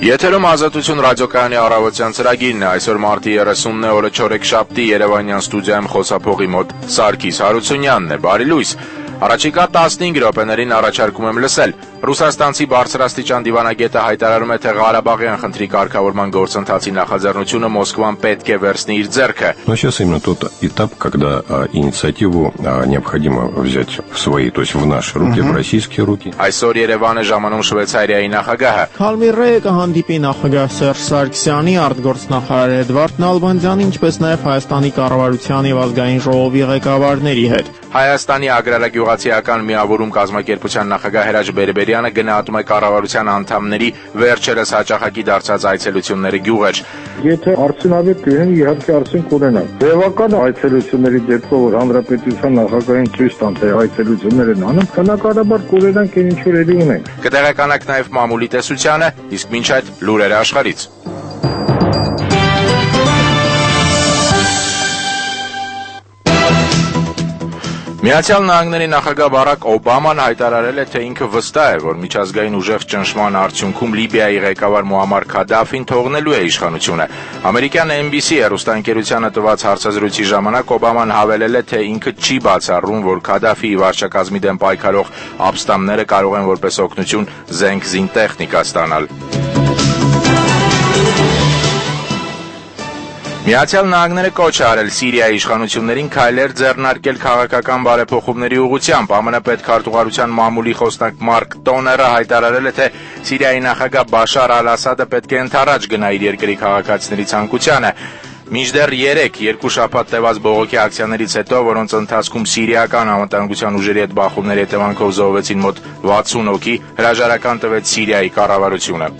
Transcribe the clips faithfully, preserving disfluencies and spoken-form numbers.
Եթերում Ազատություն ռադիոկայանի առավոտյան ծրագիրն է, այսօր մարտի երեսունն է, օրը չորեքշաբթի, Երևանյան ստուդիայում խոսափողի մոտ Սարգիս Հարությունյանն է, բարի լույս։ Առաջիկա տասնհինգ րոպեներին առաջարկում եմ лысել. Ռուսաստանցի բարձրաստիճան դիվանագետը հայտարարում է, թե Ղարաբաղյան խնդրի կարգավորման գործընթացի նախաձեռնությունը Մոսկվան պետք է վերցնի իր ձեռքը։ Но сейчас именно тот этап, когда а, инициативу а, необходимо взять в свои, то есть в наши руки, в российские руки. Այսօր Երևան է ժամանում Շվեյցարիայի նախագահը։ Քալմիրեը կհանդիպի նախագահ Սերժ Սարգսյանի, արտգործնախարար Էդվարդ Նալբանդյանի, ինչպես նաև Հայաստանի կառավարության եւ ազգային ժողովի ղեկավարների հետ։ Հայաստանի agrarագյուղացիական միավորում կազմակերպության նախագահ Հրաչ Բերբերյանը գնահատում է կառավարության անդամների վերջերս հաճախակի դարձած այցելությունները գյուղեր։ Եթե արդյունավետ կլինեն, իհարկե արդյունք կունենան։ Ձևական այցելությունների դեպքում, որ հանրապետության նախագահին ցույց տան, թե այցելություններ են անում, բնականաբար կունենանք այն ինչ որ էլի ունենք։ Կտեղեկանանք նաև մամուլի տեսությանը, իսկ մինչ այդ լուրերը աշխարհից։ Միացյալ Նահանգների նախագահ Բարակ Օբաման հայտարարել է, թե ինքը վստահ է, որ միջազգային ուժեղ ճնշման արդյունքում Լիբիայի ղեկավար Մուամար Քադաֆին թողնելու է իշխանությունը։ Ամերիկյան N B C հեռուստաընկերությանը տված հարցազրույցի ժամանակ Օբաման հավելել է, թե ինքը չի բացառում, որ Քադաֆիի վարչակազմի դեմ պայքարող ապստամբները կարող են որպես օգնություն զենք զինտեխնիկա ստանալ։ Միացյալ Նահանգները կոչ է արել Սիրիայի իշխանություններին քայլեր ձեռնարկել քաղաքական բարեփոխումների ուղղությամբ։ ԱՄՆ պետքարտուղարության մամուլի խոսնակ Մարկ Տոները հայտարարել է, թե Սիրիայի նախագահ Բաշար Ալ-Ասադը պետք է ընդառաջ գնա իր երկրի քաղաքացիների ցանկությանը։ Մինչդեռ երեք երկու շաբաթ տևած բողոքի ակցիաներից հետո, որոնց ընթացքում սիրիական անվտանգության ուժերի հետ բախումների հետևանքով զոհվեցին մոտ վաթսուն հոգի, հրաժարական տվեց Սիրիայի կառավարությունը։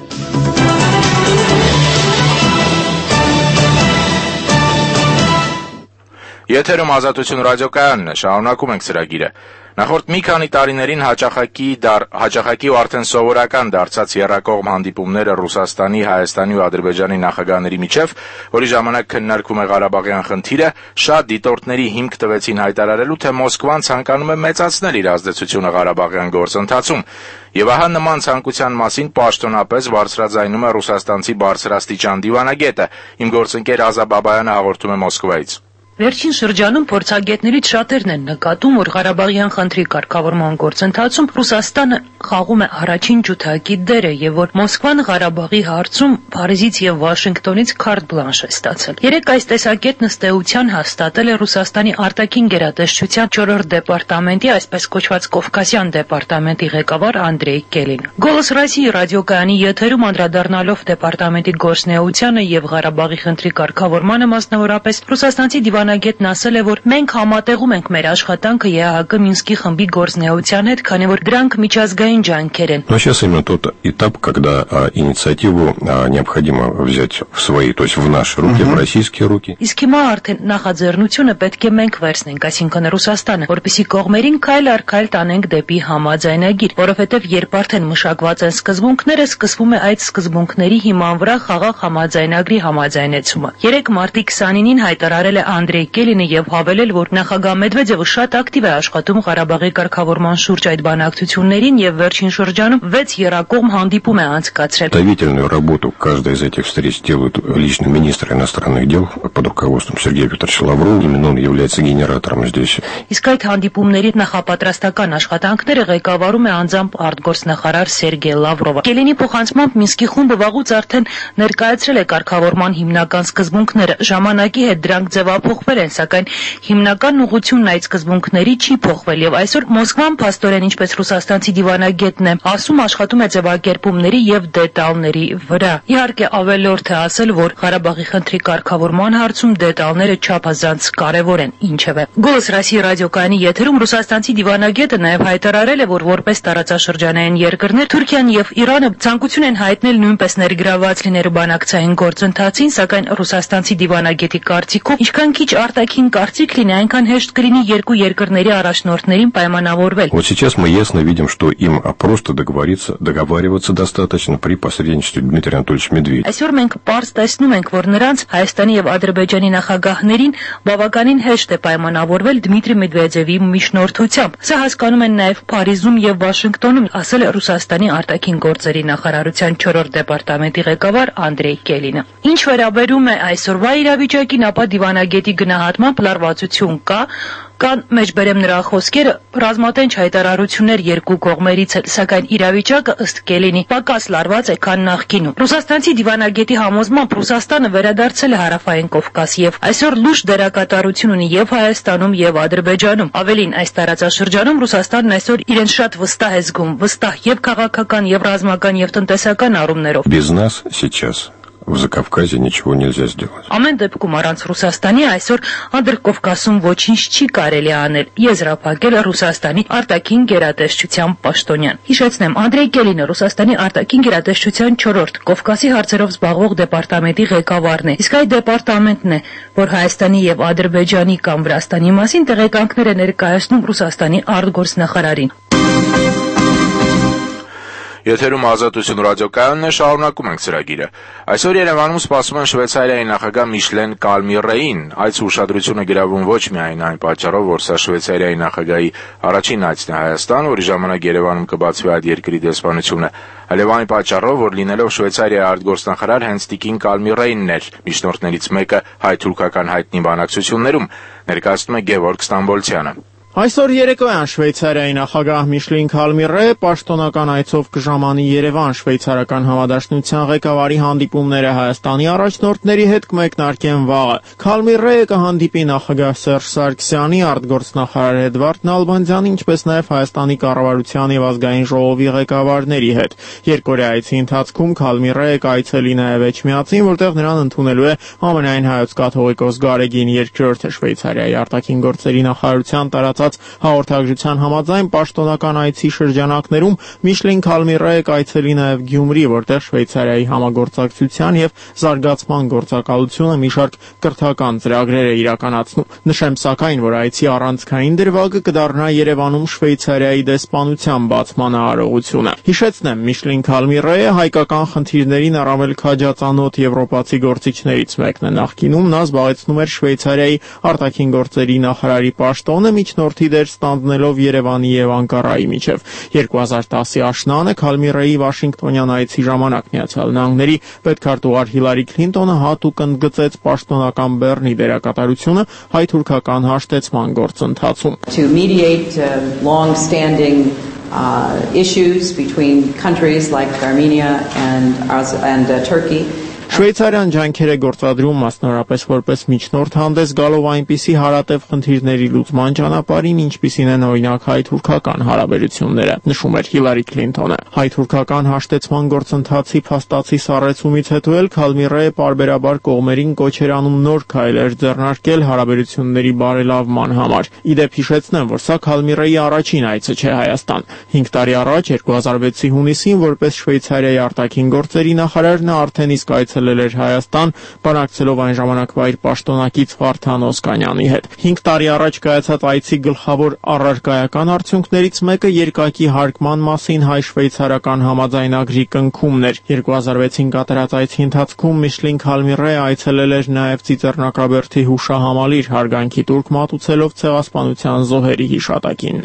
Եթերում Ազատություն ռադիոկայանն է, շարունակում ենք ծրագիրը։ Նախորդ մի քանի տարիներին հաճախակի դար հաճախակի ու արդեն սովորական դարձած եռակողմ հանդիպումները Ռուսաստանի, Հայաստանի ու Ադրբեջանի նախագահների միջև, որի ժամանակ քննարկվում է Ղարաբաղյան խնդիրը, շատ դիտորդների հիմք տվեցին հայտարարելու, թե Մոսկվան ցանկանում է մեծացնել իր ազդեցությունը Ղարաբաղյան գործընթացում։ Եվ ահա նման ցանկության մասին պաշտոնապես բարձրաձայնում է ռուսաստանցի բարձրաստիճան դիվանագետը։ Իմ գործընկեր Ազա Բաբայանը հաղորդում է Մոսկվայից։ Վերջին շրջանում փորձագետներից շատերն են նկատում, որ Ղարաբաղյան խնդրի կարգավորման գործընթացում Ռուսաստանը խաղում է առաջին ջութակի դերը եւ որ Մոսկվան Ղարաբաղի հարցում Փարիզից եւ Վաշինգտոնից քարտ բլանշ է ստացել։ Երեք այս տեսակետն ըստ էության հաստատել է Ռուսաստանի արտաքին գերատեսչության չորրորդ դեպարտամենտի, այսպես կոչված Կովկասյան դեպարտամենտի ղեկավար Անդրեյ Կելին։ Գոլոս Ռոսիայի ռադիոկայանի եթերում անդրադառնալով դեպարտամենտի գործունեությանը եւ Ղարաբաղի խնդրի կարգավորմանը մասնավորապես ռուսաստանցի դիվանագետն ասել է, որ մենք համատեղում ենք մեր աշխատանքը Է Ա Հ Կ Մինսկի խմբի գործունեության հետ, քանի որ դրանք միջազգային ջանքեր են։ Но сейчас именно тот этап, когда а, инициативу а, необходимо взять в свои, то есть в наши руки, в российские руки. Իսկ հիմա արդեն նախաձեռնությունը պետք է մենք վերցնենք, այսինքն Ռուսաստանը, որպեսզի կողմերին քայլ առ քայլ տանենք դեպի համաձայնագիր, որովհետև երբ արդեն մշակված են սկզբունքները, սկսվում է այդ սկզբունքների հիման վրա խաղաղ համաձայնագրի համաձայնեցումը։ Երեք մարտի քսանինին հայտարարել է Անդրեյ Կելինը եւ հավելել, որ նախագահ Մեդվեդևը շատ ակտիվ է աշխատում Ղարաբաղի կարգավորման շուրջ այդ բանակցություններին եւ վերջին шրջանում վեց եռակողմ հանդիպում է անցկացրել։ Подготовительную работу каждой из этих встреч делает лично министр иностранных дел под руководством Сергея Петровича Лаврова. Именно он является генератором здесь. Իսկ այդ հանդիպումների նախապատրաստական աշխատանքները ղեկավարում է անձամբ արտգործնախարար Սերգեյ Լավրովը։ Կելինի փոխանցմամբ Մինսկի խումբը վաղուց արդեն ներկայացրել է կարգավորման հիմնական սկզբունքները։ Ժամանակի հետ դրանք ձևափոխվել են, սակայն հիմնական ուղղությունն այդ սկզբունքների չի փոխվել եւ այսօր Մոսկվան փաստորեն, ինչպես ռուսաստանցի դիվանագետն է ասում, աշխատում է ձևակերպումների եւ դետալների վրա։ Իհարկե ավելորդ է ասել, որ Ղարաբաղի խնդրի կարգավորման հարցում դետալները չափազանց կարեւոր են, ինչևէ։ Գոլոս Ռոսիայի ռադիոկայանի եթերում ռուսաստանցի դիվանագետը նաեւ հայտարարել է, որ որպես տարածաշրջանային երկրներ Թուրքիան եւ Իրանը ցանկություն են հայտնել նույնպես ներգրավված լինելու բանակցային գործընթացին, սակայն ռուսաստանցի դիվանագետի կարծիքով ինչքան քիչ քիչ արտաքին կարծիք լինի, այնքան հեշտ կլինի երկու երկրների առաջնորդներին պայմանավորվել։ Вот сейчас мы ясно видим, что им просто договориться, договариваться достаточно при посредничестве Дмитрия Анатольевича Медведева. Այսօր մենք պարզ տեսնում ենք, որ նրանց Հայաստանի եւ Ադրբեջանի նախագահներին բավականին հեշտ է պայմանավորվել Դմիտրի Մեդվեդևի միջնորդությամբ։ Սա հասկանում են նաեւ Փարիզում եւ Վաշինգտոնում, ասել է Ռուսաստանի արտաքին գործերի նախարարության չորրորդ դեպարտամենտի ղեկավար Անդրեյ Կելինը։ Ինչ վերաբերում է այսօրվա իրավիճակին, ապա դիվանագետի գնահատմամբ լարվածություն կա, կան մեջբերեմ նրա խոսքերը ռազմատենչ հայտարարություններ երկու կողմերից էլ, սակայն իրավիճակը ըստ Կելինի պակաս լարված է, քան նախկինում։ Ռուսաստանցի դիվանագետի համոզմամբ Ռուսաստանը վերադարձել է Հարավային Կովկաս եւ այսօր լուրջ դերակատարություն ունի եւ Հայաստանում եւ Ադրբեջանում։ Ավելին, այս տարածաշրջանում Ռուսաստանն այսօր իրեն շատ վստահ է զգում, վստահ եւ քաղաքական, եւ ռազմական, եւ տնտեսական առումներով։ Без нас сейчас в Закавказье ничего нельзя сделать. Ամեն դեպքում առանց Ռուսաստանի այսօր Ադրկովկասում ոչինչ չի կարելի անել, եզրափակել Ռուսաստանի արտաքին գերատեսչության պաշտոնյան։ Հիշեցնեմ, Անդրեյ Կելինը Ռուսաստանի արտաքին գերատեսչության չորրորդ Կովկասի հարցերով զբաղվող դեպարտամենտի ղեկավարն է։ Իսկ այդ դեպարտամենտն է, որ Հայաստանի եւ Ադրբեջանի կամ Վրաստանի մասին տեղեկանքներ է ներկայացնում Ռուսաստանի արտգործնախարարին։ Եթերում Ազատություն ռադիոկայանն է, շարունակում ենք ծրագիրը։ Այսօր Երևանում սպասում են Շվեյցարիայի նախագահ Միշլեն Կալմիրեին։ Այս ուշադրությունը գրավում ոչ միայն այն պատճառով, որ սա Շվեյցարիայի նախագահի առաջին այցն է Հայաստան, որի ժամանակ Երևանում կբացվի այդ երկրի դեսպանությունը, այլև այն պատճառով, որ լինելով Շվեյցարիայի արտգործնախարար հենց տիկին Կալմիրեինն էր միջնորդներից մեկը հայ-թուրքական հայտնի բանակցություններում, ներկայացնում է Գևորգ Ստամբոլցյանը։ Այսօր երեկոյան Շվեյցարիայի նախագահ Միշլեն Կալմիրե պաշտոնական այցով կժամանի Երևան շվեյցարական համադաշնության ղեկավարի հանդիպումները Հայաստանի առաջնորդների հետ կմեկնարկեն վաղը։ Կալմիրեը կհանդիպի նախագահ Սերժ Սարգսյանի, արտգործնախարար Էդվարդ Նալբանդյանի, ինչպես նաև Հայաստանի կառավարության եւ ազգային ժողովի ղեկավարների հետ։ Երկօրյա այցի ընթացքում Կալմիրեը կայցելի նաև Էջմիածին, որտեղ նրան ընդունելու է համանային հայոց կաթողիկոս Գարեգին երկրորդը։ Շվեյցարիայի արտաքին գործերի նախարարության տարած հաղորդագրության համաձայն պաշտոնական այցի շրջանակներում Միշլեն Կալմիրեը կայցելի նաև Գյումրի, որտեղ Շվեյցարիայի համագործակցության եւ զարգացման գործակալությունը մի շարք կրթական ծրագրեր է իրականացնում։ Նշեմ սակայն, որ այցի առանցքային դրվագը կդառնա Երևանում Շվեյցարիայի դեսպանության բացման արարողությունը։ Հիշեցնեմ, Միշլեն Կալմիրեը հայկական խնդիրներին առավել քաջածանոթ եվրոպացի գործիչներից մեկն է։ Նախկինում նա զբաղեցնում էր Շվեյցարիայի արտաքին գործերի նախարարի պաշտոնը, միջնորդի դեր ստանձնելով Երևանի եւ Անկարայի միջև։ երկու հազար տասի աշնանը Կալմիրեի Վաշինգտոնյան այցի ժամանակ Միացյալ Նահանգների պետքարտուղար Հիլարի Քլինտոնը հատուկ ընդգծեց պաշտոնական բեռնի դերակատարությունը հայ-թուրքական հաշտեցման գործընթացում։ To mediate uh, long-standing uh, issues between countries like Armenia and, and uh, Turkey. Շվեյցարիան ջանքեր է գործադրում մասնավորապես որպես միջնորդ հանդես գալով այնպիսի հարատև խնդիրների լուծման ճանապարհին, ինչպիսին են օրինակ հայ-թուրքական հարաբերությունները, նշում էր Հիլարի Քլինտոնը։ Հայ-թուրքական հաշտեցման գործընթացի փաստացի սառեցումից հետո էլ Կալմիրեը պարբերաբար կողմերին կոչ էր անում նոր քայլեր ձեռնարկել հարաբերությունների բարելավման համար։ Իդեպ հիշեցնեմ, որ սա Կալմիրեի առաջին այցը չէ Հայաստան։ հինգ տարի առաջ երկու հազար վեցի հունիսին որպես Շվեյցարիայի արտաքին գործերի նախարար նա արդեն իսկ այցելել էր Հայաստան, բանակցելով այն ժամանակվա իր պաշտոնակից Վարդան Օսկանյանի հետ։ հինգ տարի առաջ կայացած այցի գլխավոր առարկայական արդյունքներից մեկը երկակի հարգման մասին հայ-շվեյցարական համաձայնագրի կնքումն էր։ երկու հազար վեցին կատարած այցի ընթացքում Միշլեն Կալմիրեը այցելել էր նաև Ծիծեռնակաբերդի հուշահամալիր հարգանքի տուրք մատուցելով ցեղասպանության զոհերի հիշատակին։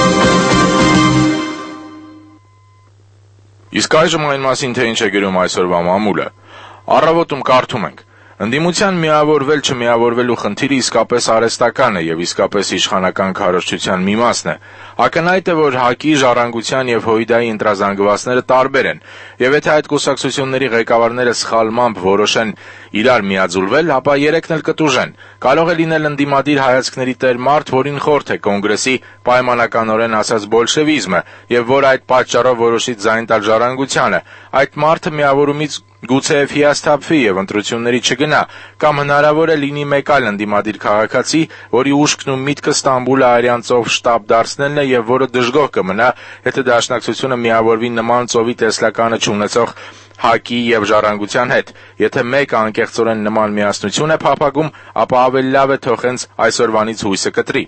Իսկ այժմ այն մասին, թե ինչ է գրում այսօրվա մամուլը։ Առավոտում կարդում ենք. ընդդիմության միավորվել չմիավորվելու խնդիրը իսկապես արհեստական է եւ իսկապես իշխանական քարոզչության մի մասն է։ Ակնհայտ է, որ ՀԱԿ-ի, Ժառանգության եւ ՀՅԴ-ի ընտրազանգվածները տարբեր են, եւ եթե այդ կուսակցությունների ղեկավարները սխալմամբ որոշեն իրար միաձուլվել, ապա երեքն էլ կտուժեն։ Կարող է լինել ընդդիմադիր հայացքների տեր մարդ, որին խորթ է կոնգրեսի պայմանականորեն ասած բոլշևիզմը, եւ որ այդ պատճառով որոշի ձայն տալ Ժառանգությանը։ Այդ մարդը միավորումից գուցեև հիասթափվի եւ ընտրությունների չգնա, կամ հնարավոր է լինի մեկ այլ ընդդիմադիր քաղաքացի, որի ուշքն ու միտքը Ստամբուլը արյան ծով շտաբ դարձնելն է եւ որը դժգոհ կմնա, եթե դաշնակցությունը միավորվի նման ծովի տեսլականը չունեցող ՀԱԿ-ի եւ Ժառանգության հետ։ Եթե մեկը անկեղծորեն նման միասնություն է փափագում, ապա ավելի լավ է թող հենց այսօրվանից հույսը կտրի։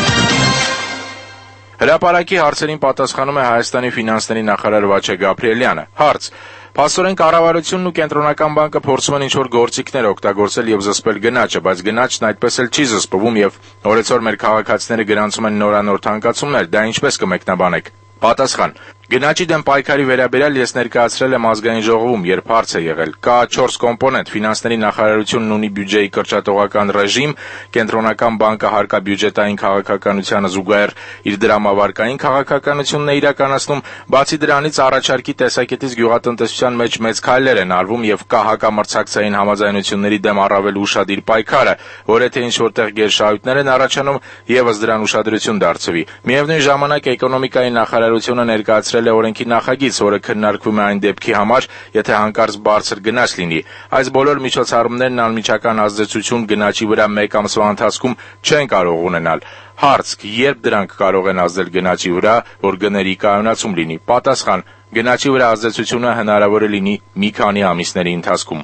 Հրապարակի հարցերին պատասխանում է Հայաստանի ֆինանսների նախարար Վաչե Գաբրիելյանը։ Հարց. Փաստորեն կառավարությունն ու կենտրոնական բանկը փորձում են ինչ-որ գործիքներ օգտագործել եւ զսպել գնաճը, բայց գնաճն այդպես էլ չի զսպվում եւ օրեցօր մեր քաղաքացիները գրանցում են նորանոր թանկացումներ, դա ինչպես կմեկնաբանեք։ Պատասխան. Գնաճի դեմ պայքարի վերաբերյալ ես ներկայացրել եմ ազգային ժողովում, երբ հարց է եղել։ Կա չորս կոմպոնենտ. ֆինանսների նախարարությունն ունի բյուջեի կրճատողական ռեժիմ, կենտրոնական բանկը հարկաբյուջետային քաղաքականությանը զուգահեռ իր դրամավարկային քաղաքականությունն է իրականացնում, բացի դրանից առաջարկի տեսակետից գյուղատնտեսության մեջ մեծ քայլեր են արվում եւ կա հակամրցակցային համաձայնությունների դեմ առավել ուշադիր պայքարը, որ եթե ինչ որտեղ գերշահույթներ են առաջանում, եւս դրան ուշադրություն դարձվի։ Միևնույն ժամանակ էկոնոմիկայի նախարարությունը ներկայացրել է օրենքի նախագիծ, որը քննարկվում է այն դեպքի համար, եթե հանկարծ բարձր գնաճ լինի։ Այս բոլոր միջոցառումներն անմիջական ազդեցություն գնաճի վրա մեկ ամսվա ընթացքում չեն կարող ունենալ։ Հարց. երբ դրանք կարող են ազդել գնաճի վրա, որ գների կայունացում լինի։ Պատասխան. գնաճի վրա ազդեցությունը հնարավոր է լինի մի քանի ամիսների ընթացքում։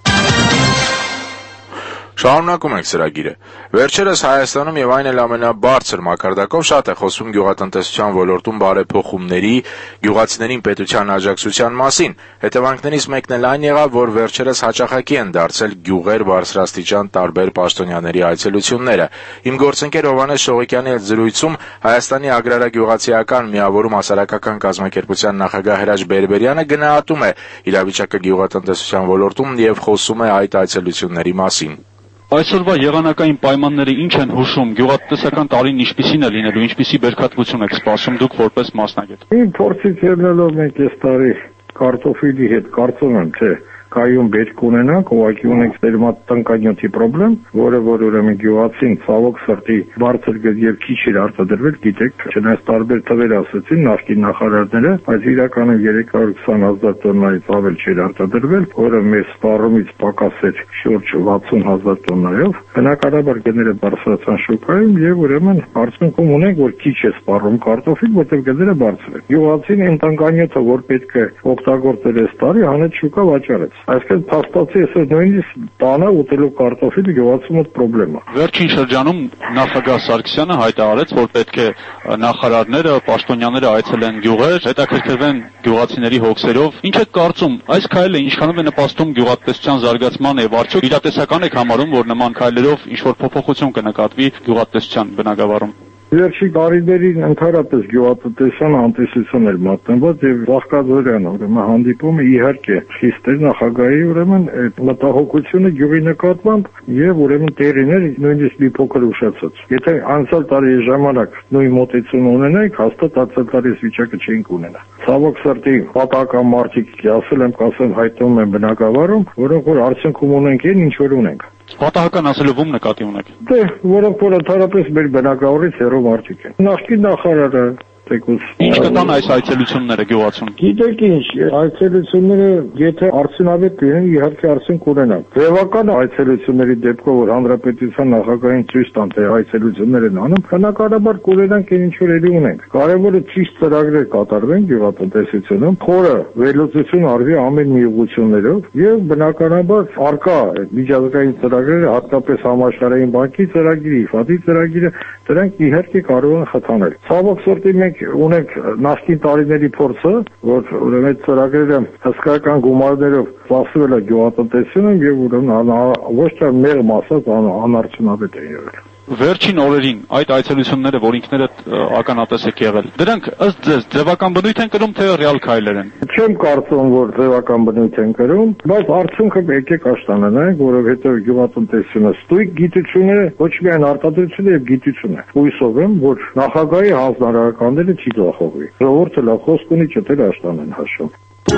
Շարունակում ենք ծրագիրը։ Վերջերս Հայաստանում եւ այն էլ ամենաբարձր մակարդակով շատ է խոսվում գյուղատնտեսության ոլորտում բարեփոխումների, գյուղացիներին պետության աջակցության մասին։ Հետևանքներից մեկն էլ այն եղավ, որ վերջերս հաճախակի են դարձել գյուղեր բարձրաստիճան տարբեր պաշտոնյաների այցելությունները։ Իմ գործընկեր Հովհաննես Շողոքյանի հետ զրույցում Հայաստանի Ագրարագյուղացիական միավորում հասարակական կազմակերպության նախագահ Հրաչ Բերբերյանը գնահատում է իրավիճակը գյուղատնտեսության ոլորտում եւ խոսում է այդ այցելությունների մասին։ Այսօրվա եղանակային պայմանները ինչ են հուշում, գյուղատնտեսական տարին ինչպիսին է լինելու, ինչպիսի բերքատվություն եք սպասում դուք որպես մասնագետ։ Իմ փորձից ելնելով մենք այս տարի կարտոֆիլի հետ կարծում եմ, թե կայուն բերք ունենանք, ուղղակի ունենք տնկանյութի խնդրեմ, որը որ ուրեմն գյուղացին ցավոք սրտի բարձր եւ քիչ էր արտադրվել, գիտեք, չնայած տարբեր թվեր ասացին նախկին նախարարները, բայց իրականում երեք հարյուր քսան հազար տոննայից ավել չէր արտադրվել, որը մեր սպառումից պակաս էր շուրջ վաթսուն հազար տոննայով։ Բնականաբար գները բարձրացան շուկայում եւ ուրեմն արդյունքում ունենք, որ քիչ է սպառում կարտոֆիլ, որտեղ գները բարձր են։ Գյուղացին այն տնկանյութը, որ պետք է օգտագործել այս տարի, հանեց շուկա վաճառեց։ Այսինքն փաստացի այսօր նույնիսկ տանը ուտելու կարտոֆիլը գյուղացու մոտ պրոբլեմ է։ Վերջին շրջանում նախագահ Սարգսյանը հայտարարեց, որ պետք է նախարարները, պաշտոնյաները այցելեն գյուղեր, հետաքրքրվեն գյուղացիների հոգսերով։ Ինչ եք կարծում, այս քայլը ինչքանով է նպաստում գյուղատնտեսության զարգացմանը եւ արդյոք իրատեսական եք համարում, որ նման քայլերով ինչ-որ փոփոխություն կնկատվի գյուղատնտեսության բնագավառում։ Վերջի տարիներին ընդհանրապես գյուղատնտեսության անտեսություն էր մատնված եւ վաղկաձորյան ուրեմն հանդիպումը իհարկե խիստ էր նախագահի ուրեմն այդ մտահոգությունը գյուղի նկատմամբ եւ ուրեմն տեղիներ նույնիսկ մի փոքր ուշացած։ Եթե անցյալ տարի ժամանակ նույն մոտեցում ունենայինք, հաստատ անցյալ տարի վիճակը չէինք ունենա։ Ցավոք սրտի պատահական մարդիկ, ասել եմ, կասեմ, հայտնվում են բնակավարում, որոնք որ արդյունքում ունենք այն ինչ որ ունենք։ Պատահական ասելով ում նկատի ունեք։ Դե, որոնք որ ընդհանրապես մեր բնակավարից հեռու մարդիկ են։ Նախկին նախարարը թեկուզ Ինչ կտան այս այցելությունները գյուղացուն։ Գիտեք ինչ, այցելությունները եթե արդյունավետ լինեն, իհարկե արդյունք ունենան։ Ձևական այցելությունների դեպքով որ հանրապետության նախագահին ցույց տան, թե այցելություններ են անում, բնականաբար կունենանք ինչ որ էլի ունենք։ Կարևորը ճիշտ ծրագրեր կատարվեն գյուղատնտեսությունում, խորը վերլուծություն արվի ամեն մի ուղղություններով եւ բնականաբար արկա միջազգային ծրագրերը, հատկապես համաշխարհային բանկի ծրագիրը, ԻՖԱԴ-ի ծրագիրը, դրանք իհարկե կարող են խթանել։ Ցավոք սրտի մենք ունենք նախկին տարիների փորձը, որ ուրեմն ծրագրերը հսկայական գումարներով ծախսվել է գյուղատնտեսությունում եւ ուրեմն ոչ թե մեղմ ասած անարդյունավետ է եղել։ Վերջին օրերին այդ այցելությունները, որ ինքներդ ականատես եք եղել, դրանք ըստ ձեզ ձևական բնույթ են կրում, թե ռեալ քայլեր են։ Չեմ կարծում, որ ձևական բնույթ են կրում, բայց արդյունքը եկեք աշտանանանք, որովհետեւ գյուղատնտեսությունը ստույգ գիտություն է, ոչ միայն արտադրություն է եւ գիտություն է։ Հույսով եմ, որ նախագահի հանձնարարականները չի ձախողվի։ Ժողովուրդը լավ խոսք ունի, չտել աշտանան հաշում։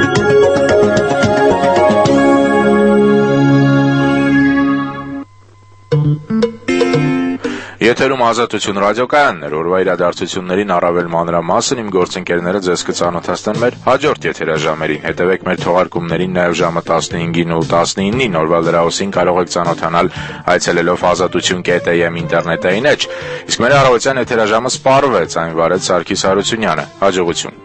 Եթերում Ազատություն ռադիոկայանն էր, օրվա իրադարձություններին առավել մանրամասն իմ գործընկերները ձեզ կծանոթացնեն մեր հաջորդ եթերաժամերին։ Հետևեք մեր թողարկումներին նաև ժամը տասնհինգին ու տասնինին, օրվա լրահոսին կարող եք ծանոթանալ այցելելով ազատություն կետ է եմ ինտերնետային էջ։ Իսկ մեր առավոտյան եթերաժամը սպառվեց, այն վարեց Սարգիս Հարությունյանը։ Հաջողություն։